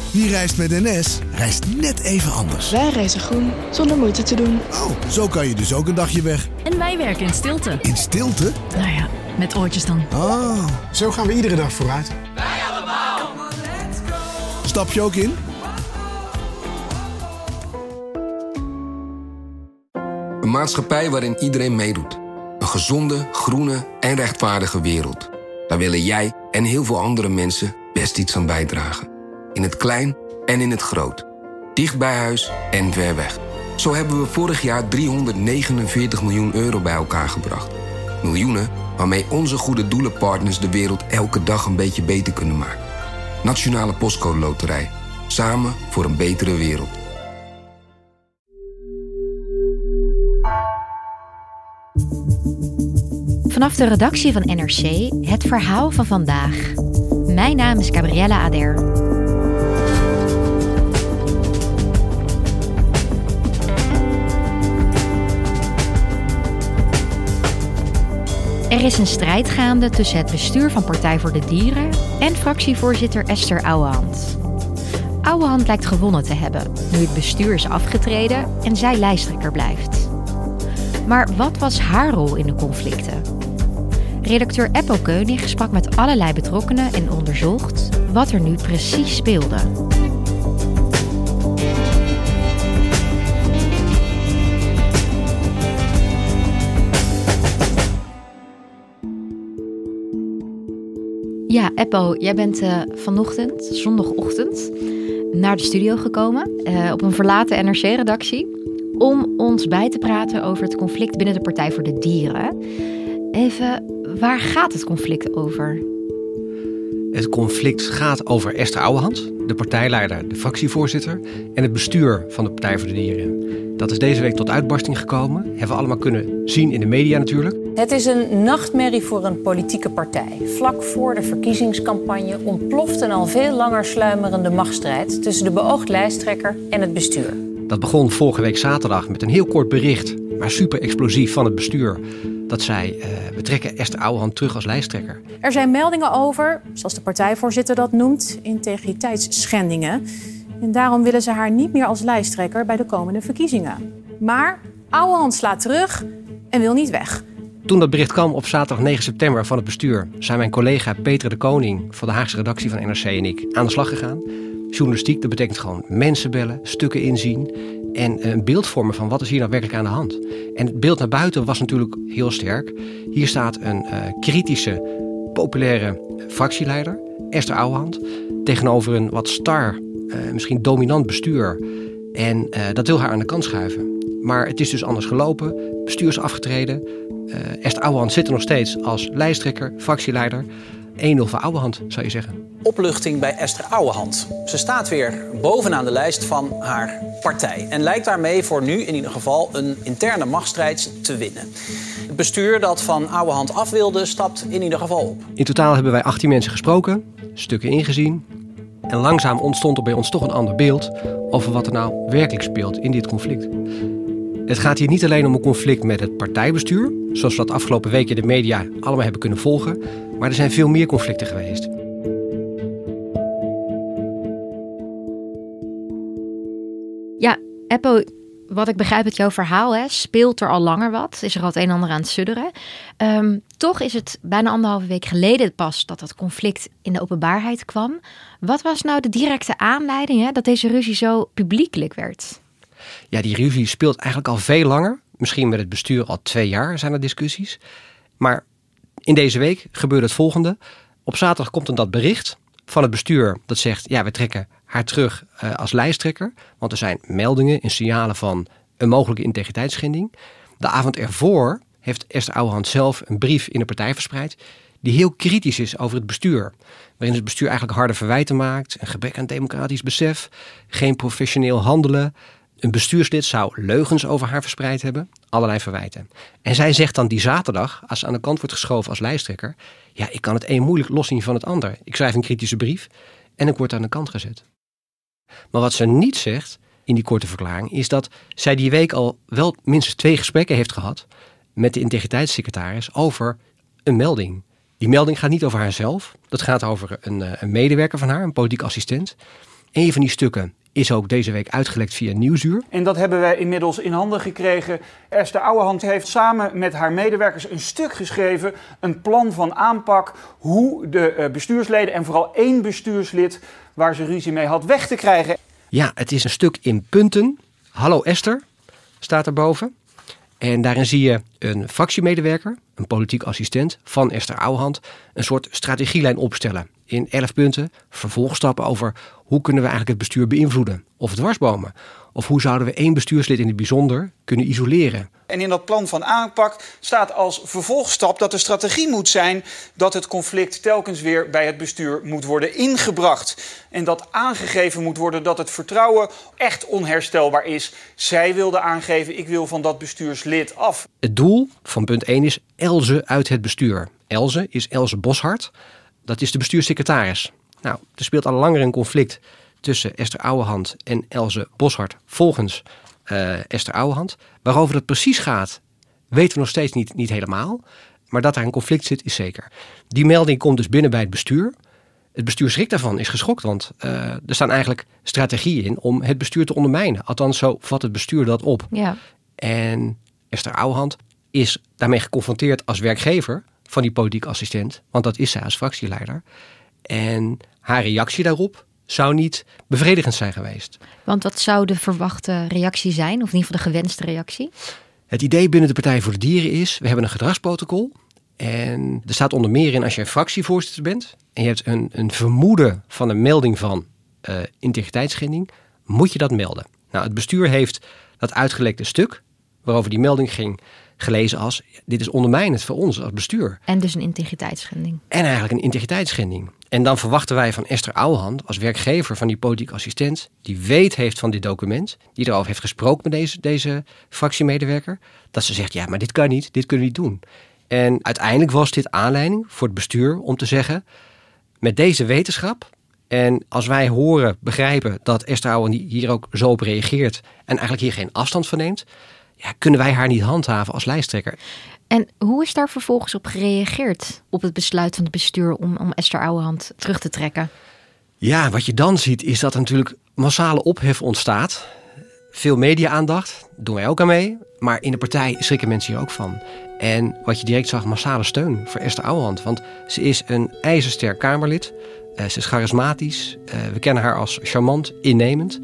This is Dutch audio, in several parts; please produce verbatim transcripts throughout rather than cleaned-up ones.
Wie reist met N S, reist net even anders. Wij reizen groen, zonder moeite te doen. Oh, zo kan je dus ook een dagje weg. En wij werken in stilte. In stilte? Nou ja, met oortjes dan. Oh. Zo gaan we iedere dag vooruit. Wij allemaal. Stap je ook in? Een maatschappij waarin iedereen meedoet. Een gezonde, groene en rechtvaardige wereld. Daar willen jij en heel veel andere mensen best iets aan bijdragen. In het klein en in het groot. Dicht bij huis en ver weg. Zo hebben we vorig jaar driehonderdnegenenveertig miljoen euro bij elkaar gebracht. Miljoenen waarmee onze goede doelenpartners de wereld elke dag een beetje beter kunnen maken. Nationale Postcode Loterij. Samen voor een betere wereld. Vanaf de redactie van N R C het verhaal van vandaag. Mijn naam is Gabriella Ader. Er is een strijd gaande tussen het bestuur van Partij voor de Dieren en fractievoorzitter Esther Ouwehand. Ouwehand lijkt gewonnen te hebben, nu het bestuur is afgetreden en zij lijsttrekker blijft. Maar wat was haar rol in de conflicten? Redacteur Eppo Keunig sprak met allerlei betrokkenen en onderzocht wat er nu precies speelde. Ja, Eppo, jij bent uh, vanochtend, zondagochtend, naar de studio gekomen uh, op een verlaten N R C-redactie om ons bij te praten over het conflict binnen de Partij voor de Dieren. Even, waar gaat het conflict over? Het conflict gaat over Esther Ouwehand, de partijleider, de fractievoorzitter en het bestuur van de Partij voor de Dieren. Dat is deze week tot uitbarsting gekomen. Hebben we allemaal kunnen zien in de media natuurlijk. Het is een nachtmerrie voor een politieke partij. Vlak voor de verkiezingscampagne ontploft een al veel langer sluimerende machtsstrijd tussen de beoogd lijsttrekker en het bestuur. Dat begon vorige week zaterdag met een heel kort bericht, maar super explosief van het bestuur. Dat zei, uh, we trekken Esther Ouwehand terug als lijsttrekker. Er zijn meldingen over, zoals de partijvoorzitter dat noemt, integriteitsschendingen. En daarom willen ze haar niet meer als lijsttrekker bij de komende verkiezingen. Maar Ouwehand slaat terug en wil niet weg. Toen dat bericht kwam op zaterdag negen september van het bestuur, zijn mijn collega Peter de Koning van de Haagse redactie van N R C en ik aan de slag gegaan. Journalistiek, dat betekent gewoon mensen bellen, stukken inzien en een beeld vormen van wat is hier nou werkelijk aan de hand. En het beeld naar buiten was natuurlijk heel sterk. Hier staat een uh, kritische, populaire fractieleider, Esther Ouwehand, tegenover een wat star, uh, misschien dominant bestuur. En uh, dat wil haar aan de kant schuiven. Maar het is dus anders gelopen. Bestuur is afgetreden. Uh, Esther Ouwehand zit er nog steeds als lijsttrekker, fractieleider. één nul voor Ouwehand, zou je zeggen. Opluchting bij Esther Ouwehand. Ze staat weer bovenaan de lijst van haar partij. En lijkt daarmee voor nu in ieder geval een interne machtsstrijd te winnen. Het bestuur dat van Ouwehand af wilde, stapt in ieder geval op. In totaal hebben wij achttien mensen gesproken, stukken ingezien. En langzaam ontstond er bij ons toch een ander beeld over wat er nou werkelijk speelt in dit conflict. Het gaat hier niet alleen om een conflict met het partijbestuur, zoals we dat afgelopen week in de media allemaal hebben kunnen volgen, maar er zijn veel meer conflicten geweest. Ja, Eppo, wat ik begrijp uit jouw verhaal, hè, speelt er al langer wat. Is er al het een en ander aan het sudderen. Um, toch is het bijna anderhalve week geleden pas dat dat conflict in de openbaarheid kwam. Wat was nou de directe aanleiding, hè, dat deze ruzie zo publiekelijk werd? Ja, die ruzie speelt eigenlijk al veel langer. Misschien met het bestuur al twee jaar zijn er discussies. Maar in deze week gebeurde het volgende. Op zaterdag komt er dat bericht van het bestuur dat zegt, ja, we trekken haar terug uh, als lijsttrekker. Want er zijn meldingen en signalen van een mogelijke integriteitsschending. De avond ervoor heeft Esther Ouwehand zelf een brief in de partij verspreid die heel kritisch is over het bestuur. Waarin het bestuur eigenlijk harde verwijten maakt. Een gebrek aan democratisch besef. Geen professioneel handelen. Een bestuurslid zou leugens over haar verspreid hebben. Allerlei verwijten. En zij zegt dan die zaterdag, als ze aan de kant wordt geschoven als lijsttrekker, ja, ik kan het een moeilijk loszien van het ander. Ik schrijf een kritische brief en ik word aan de kant gezet. Maar wat ze niet zegt in die korte verklaring is dat zij die week al wel minstens twee gesprekken heeft gehad met de integriteitssecretaris over een melding. Die melding gaat niet over haarzelf. Dat gaat over een, een medewerker van haar, een politiek assistent. Een van die stukken is ook deze week uitgelekt via Nieuwsuur. En dat hebben wij inmiddels in handen gekregen. Esther Ouwehand heeft samen met haar medewerkers een stuk geschreven. Een plan van aanpak hoe de bestuursleden en vooral één bestuurslid waar ze ruzie mee had weg te krijgen. Ja, het is een stuk in punten. Hallo Esther, staat erboven. En daarin zie je een fractiemedewerker, een politiek assistent van Esther Ouwehand, een soort strategielijn opstellen. In elf punten, vervolgstappen over hoe kunnen we eigenlijk het bestuur beïnvloeden of dwarsbomen. Of hoe zouden we één bestuurslid in het bijzonder kunnen isoleren. En in dat plan van aanpak staat als vervolgstap dat de strategie moet zijn dat het conflict telkens weer bij het bestuur moet worden ingebracht. En dat aangegeven moet worden dat het vertrouwen echt onherstelbaar is. Zij wilde aangeven, ik wil van dat bestuurslid af. Het doel van punt één is Elze uit het bestuur. Elze is Elze Boshart. Dat is de bestuurssecretaris. Nou, er speelt al langer een conflict tussen Esther Ouwehand en Elze Boshart volgens uh, Esther Ouwehand. Waarover dat precies gaat, weten we nog steeds niet, niet helemaal. Maar dat er een conflict zit, is zeker. Die melding komt dus binnen bij het bestuur. Het bestuur schrikt daarvan, is geschokt. Want uh, er staan eigenlijk strategieën in om het bestuur te ondermijnen. Althans, zo vat het bestuur dat op. Ja. En Esther Ouwehand is daarmee geconfronteerd als werkgever van die politiek assistent. Want dat is zij als fractieleider. En haar reactie daarop zou niet bevredigend zijn geweest. Want wat zou de verwachte reactie zijn? Of in ieder geval de gewenste reactie? Het idee binnen de Partij voor de Dieren is, we hebben een gedragsprotocol. En er staat onder meer in, als je fractievoorzitter bent en je hebt een, een vermoeden van een melding van uh, integriteitsschending, moet je dat melden. Nou, het bestuur heeft dat uitgelekte stuk waarover die melding ging gelezen als, dit is ondermijnend voor ons als bestuur. En dus een integriteitsschending. En eigenlijk een integriteitsschending. En dan verwachten wij van Esther Ouwehand als werkgever van die politiek assistent, die weet heeft van dit document, die erover heeft gesproken met deze, deze fractiemedewerker, dat ze zegt, ja, maar dit kan niet, dit kunnen we niet doen. En uiteindelijk was dit aanleiding voor het bestuur om te zeggen, met deze wetenschap, en als wij horen, begrijpen dat Esther Ouwehand hier ook zo op reageert en eigenlijk hier geen afstand van neemt, ja, kunnen wij haar niet handhaven als lijsttrekker. En hoe is daar vervolgens op gereageerd op het besluit van het bestuur om, om Esther Ouwehand terug te trekken? Ja, wat je dan ziet is dat er natuurlijk massale ophef ontstaat. Veel media-aandacht, doen wij ook aan mee. Maar in de partij schrikken mensen hier ook van. En wat je direct zag, massale steun voor Esther Ouwehand. Want ze is een ijzersterk Kamerlid. Uh, ze is charismatisch. Uh, we kennen haar als charmant, innemend.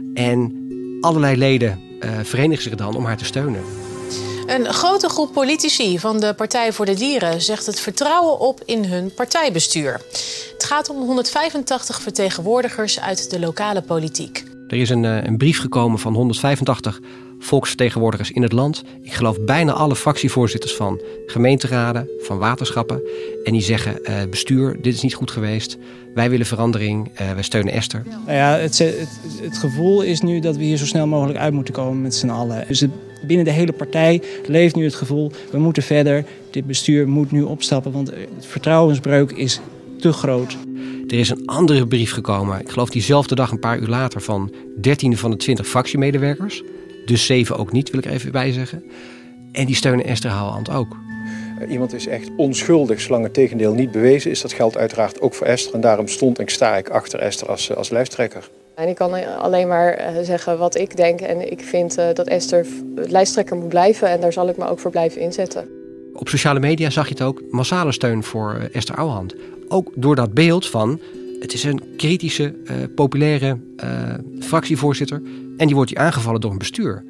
En allerlei leden uh, verenigen zich dan om haar te steunen. Een grote groep politici van de Partij voor de Dieren zegt het vertrouwen op in hun partijbestuur. Het gaat om honderdvijfentachtig vertegenwoordigers uit de lokale politiek. Er is een, een brief gekomen van honderdvijfentachtig volksvertegenwoordigers in het land. Ik geloof bijna alle fractievoorzitters van gemeenteraden, van waterschappen. En die zeggen, uh, bestuur, dit is niet goed geweest. Wij willen verandering, uh, wij steunen Esther. Nou ja, het, het, het gevoel is nu dat we hier zo snel mogelijk uit moeten komen met z'n allen. Dus het, binnen de hele partij leeft nu het gevoel, we moeten verder. Dit bestuur moet nu opstappen, want het vertrouwensbreuk is te groot. Er is een andere brief gekomen, ik geloof diezelfde dag een paar uur later, van dertien van de twintig fractiemedewerkers. Dus zeven ook niet, wil ik er even bij zeggen. En die steunen Esther Ouwehand ook. Iemand is echt onschuldig, zolang het tegendeel niet bewezen is. Dat geldt uiteraard ook voor Esther. En daarom stond en sta ik achter Esther als, als lijsttrekker. En ik kan alleen maar zeggen wat ik denk. En ik vind dat Esther lijsttrekker moet blijven. En daar zal ik me ook voor blijven inzetten. Op sociale media zag je het ook, massale steun voor Esther Ouwehand. Ook door dat beeld van, het is een kritische, uh, populaire uh, fractievoorzitter. En die wordt hier aangevallen door een bestuur.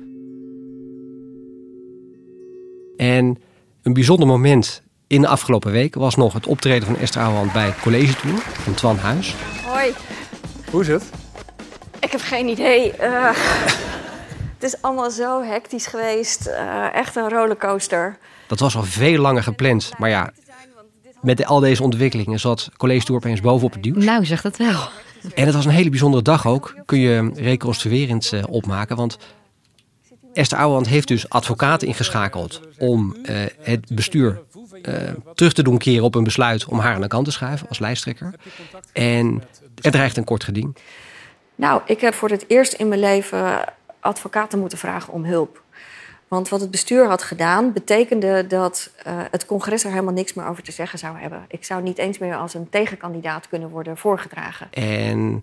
En een bijzonder moment in de afgelopen week was nog het optreden van Esther Ouwehand bij College Tour van Twan Huis. Hoi. Hoe is het? Ik heb geen idee. Uh, het is allemaal zo hectisch geweest. Uh, echt een rollercoaster. Dat was al veel langer gepland. Maar ja, met de, al deze ontwikkelingen zat College Tour opeens bovenop het nieuws. Nou, zeg dat wel. En het was een hele bijzondere dag ook. Kun je reconstruerend uh, opmaken. Want Esther Ouwehand heeft dus advocaten ingeschakeld om uh, het bestuur uh, terug te doen keren op een besluit om haar aan de kant te schuiven als lijsttrekker. En er dreigt een kort geding. Nou, ik heb voor het eerst in mijn leven advocaten moeten vragen om hulp. Want wat het bestuur had gedaan, betekende dat uh, het congres er helemaal niks meer over te zeggen zou hebben. Ik zou niet eens meer als een tegenkandidaat kunnen worden voorgedragen. En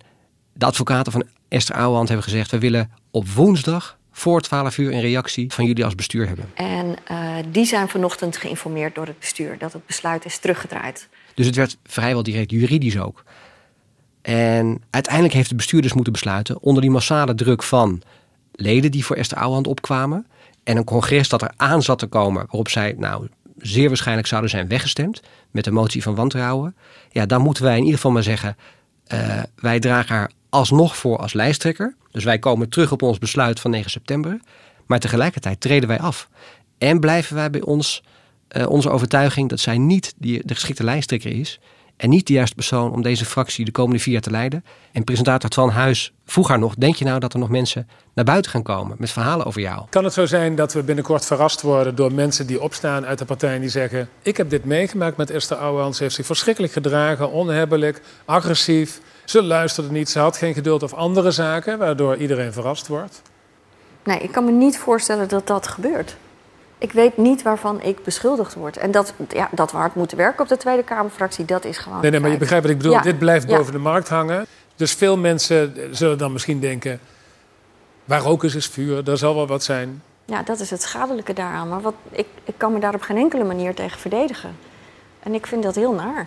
De advocaten van Esther Ouwehand hebben gezegd, we willen op woensdag voor twaalf uur een reactie van jullie als bestuur hebben. En uh, die zijn vanochtend geïnformeerd door het bestuur dat het besluit is teruggedraaid. Dus het werd vrijwel direct juridisch ook. En uiteindelijk heeft het bestuur dus moeten besluiten, onder die massale druk van leden die voor Esther Ouwehand opkwamen en een congres dat er aan zat te komen, waarop zij nou zeer waarschijnlijk zouden zijn weggestemd met een motie van wantrouwen. Ja, dan moeten wij in ieder geval maar zeggen, uh, wij dragen haar alsnog voor als lijsttrekker. Dus wij komen terug op ons besluit van negen september. Maar tegelijkertijd treden wij af. En blijven wij bij ons, uh, onze overtuiging dat zij niet die, de geschikte lijsttrekker is. En niet de juiste persoon om deze fractie de komende vier jaar te leiden. En presentator Twan Huis vroeg haar nog, denk je nou dat er nog mensen naar buiten gaan komen met verhalen over jou? Kan het zo zijn dat we binnenkort verrast worden door mensen die opstaan uit de partij en die zeggen, ik heb dit meegemaakt met Esther Ouwehand. Ze heeft zich verschrikkelijk gedragen, onhebbelijk, agressief. Ze luisterde niet, ze had geen geduld of andere zaken, waardoor iedereen verrast wordt? Nee, ik kan me niet voorstellen dat dat gebeurt. Ik weet niet waarvan ik beschuldigd word. En dat, ja, dat we hard moeten werken op de Tweede Kamerfractie, dat is gewoon... Nee, nee, maar je begrijpt wat ik bedoel. Ja. Dit blijft boven ja. de markt hangen. Dus veel mensen zullen dan misschien denken, waar rook is, is vuur, daar zal wel wat zijn. Ja, dat is het schadelijke daaraan. Maar wat, ik, ik kan me daar op geen enkele manier tegen verdedigen. En ik vind dat heel naar.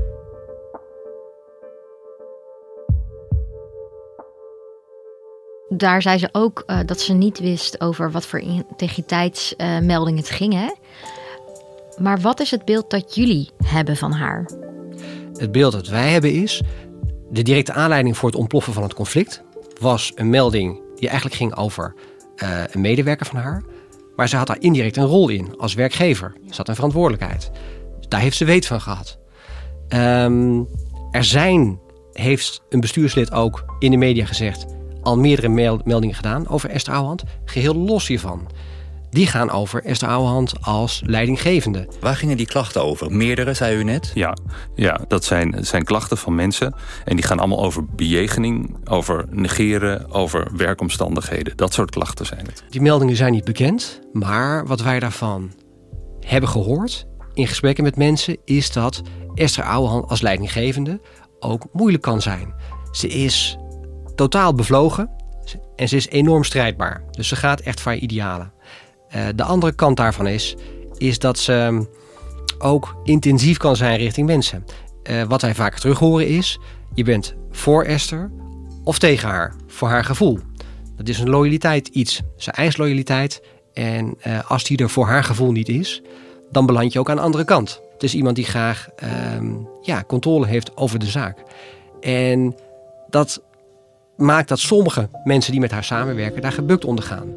Daar zei ze ook uh, dat ze niet wist over wat voor integriteitsmelding uh, het ging. Hè? Maar wat is het beeld dat jullie hebben van haar? Het beeld dat wij hebben is, de directe aanleiding voor het ontploffen van het conflict was een melding die eigenlijk ging over uh, een medewerker van haar. Maar ze had daar indirect een rol in als werkgever. Ze had een verantwoordelijkheid. Daar heeft ze weet van gehad. Um, er zijn, heeft een bestuurslid ook in de media gezegd, al meerdere meldingen gedaan over Esther Ouwehand. Geheel los hiervan. Die gaan over Esther Ouwehand als leidinggevende. Waar gingen die klachten over? Meerdere, zei u net? Ja, ja dat zijn, zijn klachten van mensen. En die gaan allemaal over bejegening, over negeren, over werkomstandigheden. Dat soort klachten zijn het. Die meldingen zijn niet bekend. Maar wat wij daarvan hebben gehoord in gesprekken met mensen is dat Esther Ouwehand als leidinggevende ook moeilijk kan zijn. Ze is totaal bevlogen en ze is enorm strijdbaar. Dus ze gaat echt voor haar idealen. Uh, de andere kant daarvan is, is dat ze ook intensief kan zijn richting mensen. Uh, wat wij vaak terug horen is, je bent voor Esther of tegen haar, voor haar gevoel. Dat is een loyaliteit iets. Ze eist loyaliteit en uh, als die er voor haar gevoel niet is, dan beland je ook aan de andere kant. Het is iemand die graag uh, ja, controle heeft over de zaak. En dat maakt dat sommige mensen die met haar samenwerken daar gebukt onder gaan.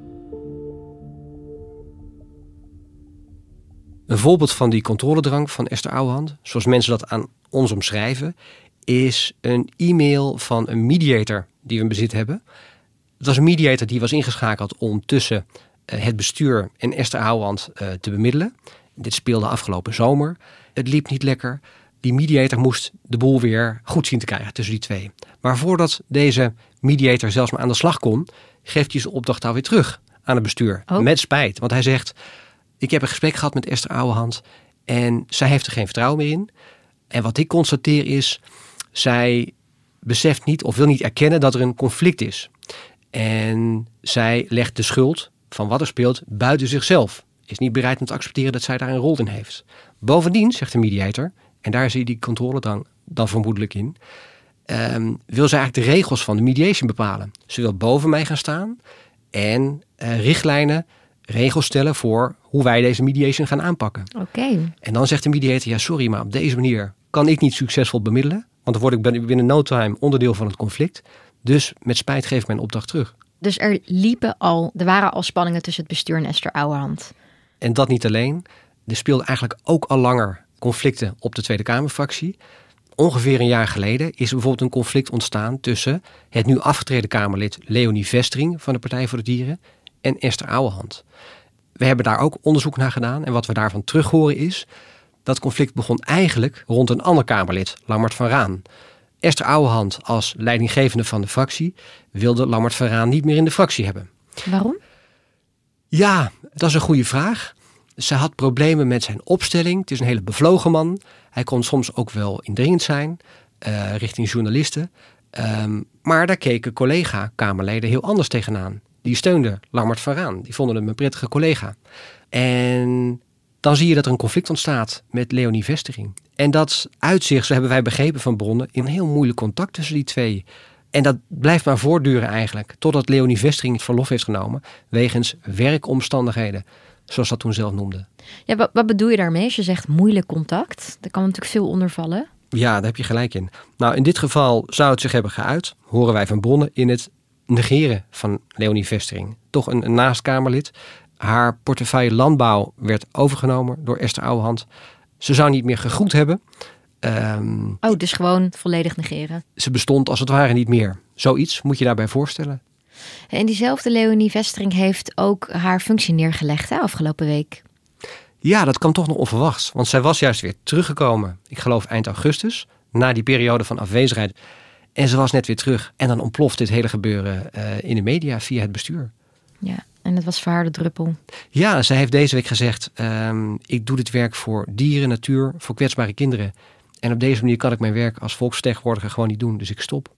Een voorbeeld van die controledrang van Esther Ouwehand, zoals mensen dat aan ons omschrijven, is een e-mail van een mediator die we in bezit hebben. Het was een mediator die was ingeschakeld om tussen uh, het bestuur en Esther Ouwehand uh, te bemiddelen. Dit speelde afgelopen zomer. Het liep niet lekker. Die mediator moest de boel weer goed zien te krijgen tussen die twee. Maar voordat deze mediator zelfs maar aan de slag kon, geeft hij zijn opdracht alweer terug aan het bestuur. Oh. Met spijt. Want hij zegt, ik heb een gesprek gehad met Esther Ouwehand en zij heeft er geen vertrouwen meer in. En wat ik constateer is, zij beseft niet of wil niet erkennen dat er een conflict is. En zij legt de schuld van wat er speelt buiten zichzelf. Is niet bereid om te accepteren dat zij daar een rol in heeft. Bovendien, zegt de mediator, en daar zie je die controle dan, dan vermoedelijk in, um, wil zij eigenlijk de regels van de mediation bepalen. Ze wil boven mij gaan staan en uh, richtlijnen, regels stellen voor hoe wij deze mediation gaan aanpakken. Oké. Okay. En dan zegt de mediator, ja sorry, maar op deze manier kan ik niet succesvol bemiddelen, want dan word ik binnen no time onderdeel van het conflict. Dus met spijt geef ik mijn opdracht terug. Dus er liepen al, er waren al spanningen tussen het bestuur en Esther Ouwehand. En dat niet alleen. Er speelden eigenlijk ook al langer conflicten op de Tweede Kamerfractie. Ongeveer een jaar geleden is er bijvoorbeeld een conflict ontstaan tussen het nu afgetreden Kamerlid Leonie Vestring van de Partij voor de Dieren en Esther Ouwehand. We hebben daar ook onderzoek naar gedaan en wat we daarvan terug horen is, dat conflict begon eigenlijk rond een ander Kamerlid, Lammert van Raan. Esther Ouwehand als leidinggevende van de fractie wilde Lammert van Raan niet meer in de fractie hebben. Waarom? Ja, dat is een goede vraag. Ze had problemen met zijn opstelling. Het is een hele bevlogen man. Hij kon soms ook wel indringend zijn uh, richting journalisten. Um, maar daar keken collega-Kamerleden heel anders tegenaan. Die steunden Lammert van Raan. Die vonden hem een prettige collega. En dan zie je dat er een conflict ontstaat met Leonie Vestering. En dat uitzicht, zo hebben wij begrepen van bronnen, in een heel moeilijk contact tussen die twee. En dat blijft maar voortduren eigenlijk. Totdat Leonie Vestering het verlof heeft genomen wegens werkomstandigheden. Zoals dat toen zelf noemde. Ja, wat, wat bedoel je daarmee als je zegt moeilijk contact? Daar kan natuurlijk veel onder vallen. Ja, daar heb je gelijk in. Nou, in dit geval zou het zich hebben geuit, horen wij van bronnen, in het negeren van Leonie Vestering. Toch een, een naastkamerlid. Haar portefeuille landbouw werd overgenomen door Esther Ouwehand. Ze zou niet meer gegroet hebben. Um, oh, dus gewoon volledig negeren. Ze bestond als het ware niet meer. Zoiets moet je daarbij voorstellen. En diezelfde Leonie Vestering heeft ook haar functie neergelegd hè, afgelopen week. Ja, dat kwam toch nog onverwachts. Want zij was juist weer teruggekomen. Ik geloof eind augustus. Na die periode van afwezigheid. En ze was net weer terug. En dan ontploft dit hele gebeuren uh, in de media via het bestuur. Ja, en het was voor haar de druppel. Ja, zij heeft deze week gezegd, um, ik doe dit werk voor dieren, natuur, voor kwetsbare kinderen. En op deze manier kan ik mijn werk als volksvertegenwoordiger gewoon niet doen. Dus ik stop.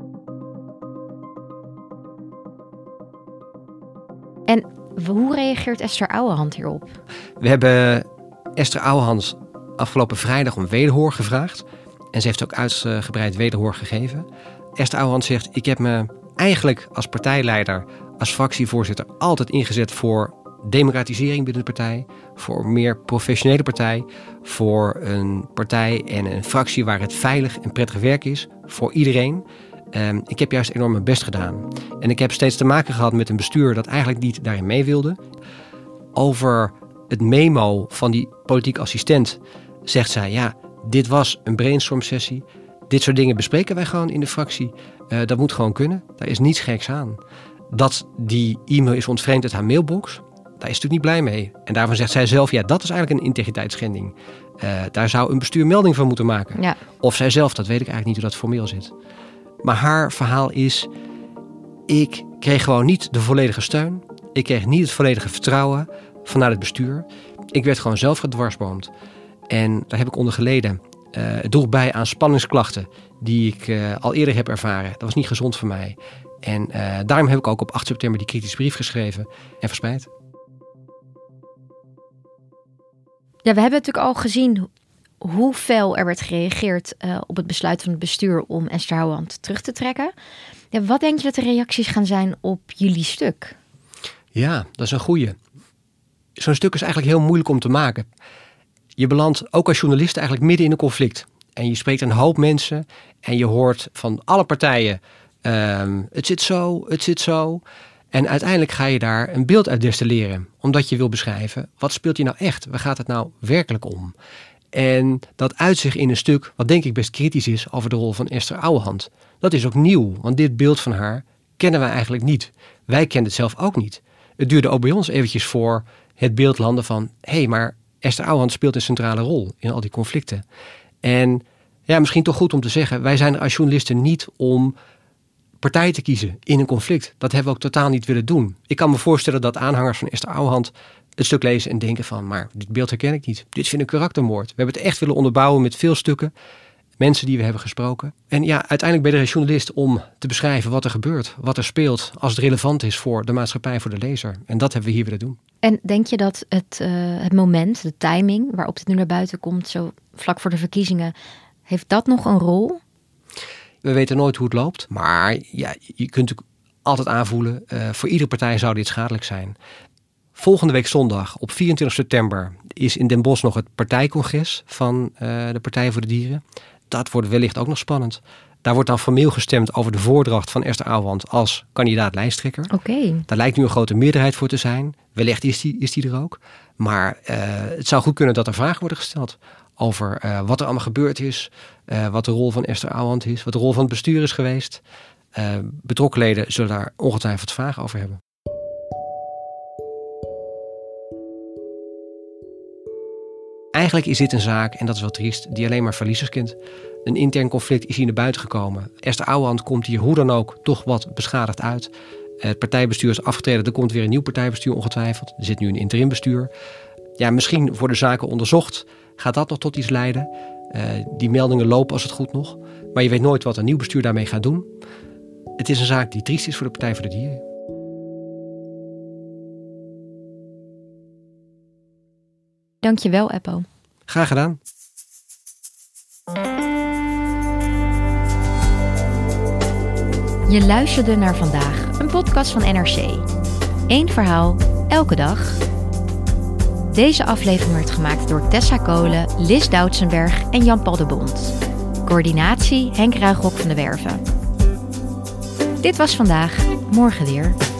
En hoe reageert Esther Ouwehand hierop? We hebben Esther Ouwehand afgelopen vrijdag om wederhoor gevraagd. En ze heeft ook uitgebreid wederhoor gegeven. Esther Ouwehand zegt, ik heb me eigenlijk als partijleider, als fractievoorzitter altijd ingezet voor democratisering binnen de partij. Voor een meer professionele partij. Voor een partij en een fractie waar het veilig en prettig werk is. Voor iedereen. Um, ik heb juist enorm mijn best gedaan. En ik heb steeds te maken gehad met een bestuur dat eigenlijk niet daarin mee wilde. Over het memo van die politiek assistent zegt zij, ja, dit was een brainstorm sessie. Dit soort dingen bespreken wij gewoon in de fractie. Uh, dat moet gewoon kunnen. Daar is niets geks aan. Dat die e-mail is ontvreemd uit haar mailbox, daar is ze natuurlijk niet blij mee. En daarvan zegt zij zelf, ja, dat is eigenlijk een integriteitsschending. Uh, daar zou een bestuur melding van moeten maken. Ja. Of zij zelf, dat weet ik eigenlijk niet hoe dat formeel zit. Maar haar verhaal is, ik kreeg gewoon niet de volledige steun. Ik kreeg niet het volledige vertrouwen vanuit het bestuur. Ik werd gewoon zelf gedwarsboomd. En daar heb ik onder geleden. Uh, het droeg bij aan spanningsklachten die ik uh, al eerder heb ervaren. Dat was niet gezond voor mij. En uh, daarom heb ik ook op acht september die kritische brief geschreven en verspreid. Ja, we hebben natuurlijk al gezien hoe fel er werd gereageerd uh, op het besluit van het bestuur om Esther Ouwehand terug te trekken. Ja, wat denk je dat de reacties gaan zijn op jullie stuk? Ja, dat is een goeie. Zo'n stuk is eigenlijk heel moeilijk om te maken. Je belandt ook als journalist eigenlijk midden in een conflict. En je spreekt een hoop mensen en je hoort van alle partijen, um, het zit zo, het zit zo. En uiteindelijk ga je daar een beeld uit destilleren. Omdat je wil beschrijven, wat speelt hier nou echt? Waar gaat het nou werkelijk om? En dat uitzicht in een stuk wat denk ik best kritisch is over de rol van Esther Ouwehand. Dat is ook nieuw, want dit beeld van haar kennen wij eigenlijk niet. Wij kennen het zelf ook niet. Het duurde ook bij ons eventjes voor het beeld landen van, hé, hey, maar Esther Ouwehand speelt een centrale rol in al die conflicten. En ja, misschien toch goed om te zeggen, wij zijn er als journalisten niet om partij te kiezen in een conflict. Dat hebben we ook totaal niet willen doen. Ik kan me voorstellen dat aanhangers van Esther Ouwehand het stuk lezen en denken van, maar dit beeld herken ik niet. Dit vind ik karaktermoord. We hebben het echt willen onderbouwen met veel stukken, mensen die we hebben gesproken. En ja, uiteindelijk ben je er als journalist om te beschrijven wat er gebeurt, wat er speelt, als het relevant is voor de maatschappij, voor de lezer. En dat hebben we hier willen doen. En denk je dat het, uh, het moment, de timing waarop dit nu naar buiten komt, zo vlak voor de verkiezingen, heeft dat nog een rol? We weten nooit hoe het loopt, maar ja, je kunt natuurlijk altijd aanvoelen, uh, voor iedere partij zou dit schadelijk zijn. Volgende week zondag op vierentwintig september is in Den Bosch nog het partijcongres van uh, de Partij voor de Dieren. Dat wordt wellicht ook nog spannend. Daar wordt dan formeel gestemd over de voordracht van Esther Ouwehand als kandidaat lijsttrekker. Okay. Daar lijkt nu een grote meerderheid voor te zijn. Wellicht is die, is die er ook. Maar uh, het zou goed kunnen dat er vragen worden gesteld over uh, wat er allemaal gebeurd is. Uh, wat de rol van Esther Ouwehand is. Wat de rol van het bestuur is geweest. Uh, betrokken leden zullen daar ongetwijfeld vragen over hebben. Eigenlijk is dit een zaak, en dat is wel triest, die alleen maar verliezers kent. Een intern conflict is hier naar buiten gekomen. Esther Ouwehand komt hier hoe dan ook toch wat beschadigd uit. Het partijbestuur is afgetreden, er komt weer een nieuw partijbestuur ongetwijfeld. Er zit nu een interimbestuur. Ja, misschien worden zaken onderzocht. Gaat dat nog tot iets leiden? Uh, die meldingen lopen als het goed nog. Maar je weet nooit wat een nieuw bestuur daarmee gaat doen. Het is een zaak die triest is voor de Partij voor de Dieren. Dankjewel, Eppo. Graag gedaan. Je luisterde naar Vandaag, een podcast van N R C. Eén verhaal, elke dag. Deze aflevering werd gemaakt door Tessa Kolen, Lis Doutsenberg en Jan-Paul de Bond. Coördinatie Henk Ruigrok van de Werven. Dit was Vandaag, morgen weer.